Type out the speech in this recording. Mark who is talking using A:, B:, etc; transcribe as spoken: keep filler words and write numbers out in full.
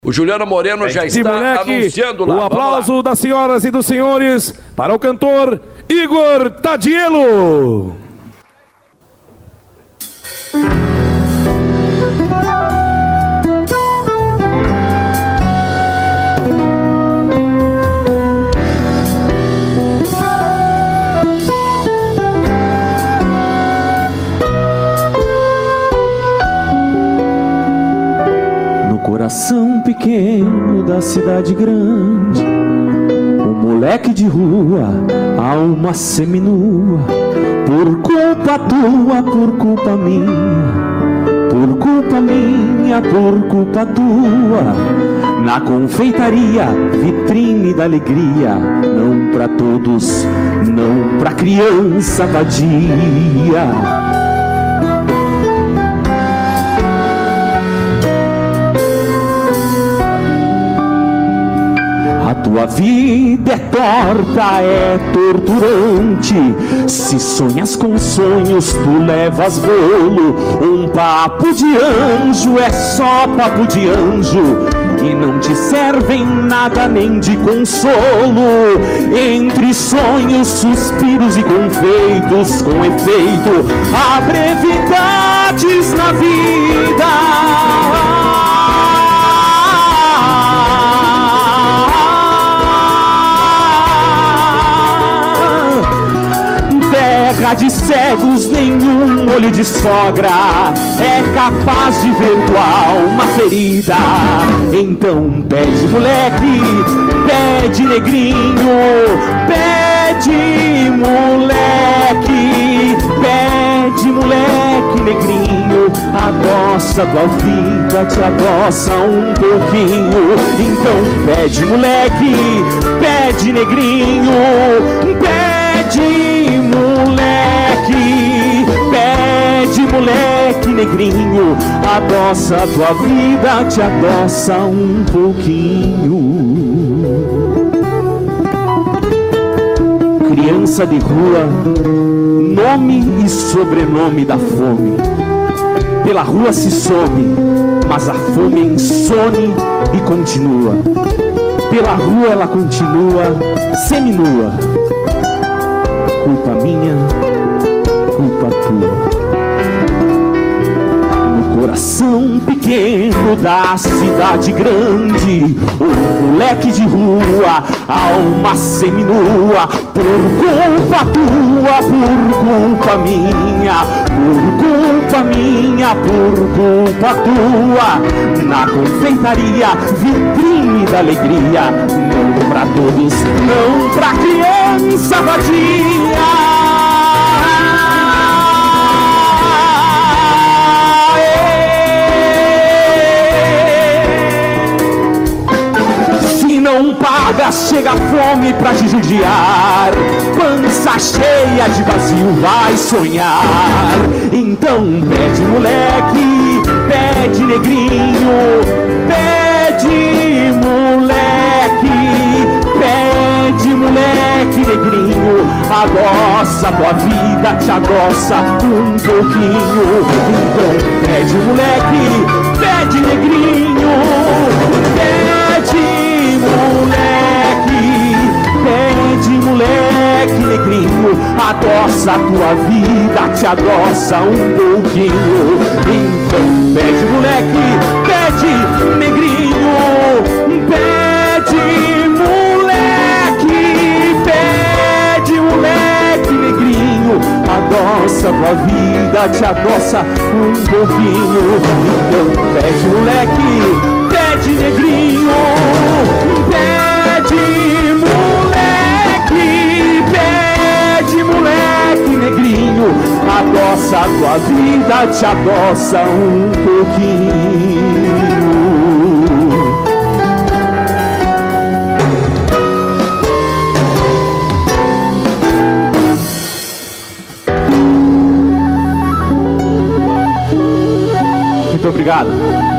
A: O Juliano Moreno já
B: Esse
A: está
B: moleque,
A: anunciando lá.
B: O aplauso das senhoras e dos senhores para o cantor Igor Tadielo.
C: Coração pequeno da cidade grande, um moleque de rua, alma seminua, por culpa tua, por culpa minha, por culpa minha, por culpa tua, na confeitaria, vitrine da alegria, não pra todos, não pra criança vadia. Tua vida é torta, é torturante. Se sonhas com sonhos, tu levas bolo. Um papo de anjo é só papo de anjo, e não te servem nada nem de consolo. Entre sonhos, suspiros e confeitos, com efeito, há brevidades na vida. Terra de cegos, nenhum olho de sogra é capaz de ver tua alma ferida. Então pede moleque, pede negrinho, pede moleque, pede moleque negrinho, adoça tua vida, te adoça um pouquinho. Então pede moleque, pede negrinho, pede moleque, pede moleque negrinho, adoça a tua vida, te adoça um pouquinho. Criança de rua, nome e sobrenome da fome. Pela rua se some, mas a fome insone e continua. Pela rua ela continua seminua. Culpa minha, culpa tua. No coração pequeno da cidade grande, um moleque de rua, alma seminua, por culpa tua, por culpa minha, por culpa minha, por culpa tua, na confeitaria, vitrine da alegria, não pra todos, não pra criança vadia. Não paga, chega a fome pra te judiar, pança cheia de vazio vai sonhar. Então pede moleque, pede negrinho, pede moleque, pede moleque negrinho, adoça a tua vida, te adoça um pouquinho. Então pede moleque, pede negrinho, pede moleque, pede moleque negrinho, adoça a tua vida, te adoça um pouquinho. Então pede moleque, pede negrinho, pede moleque, pede moleque negrinho, adoça a tua vida, te adoça um pouquinho. Então pede moleque, pede negrinho, pede moleque, pede moleque negrinho, adoça a tua vida, te adoça um pouquinho. Muito obrigado.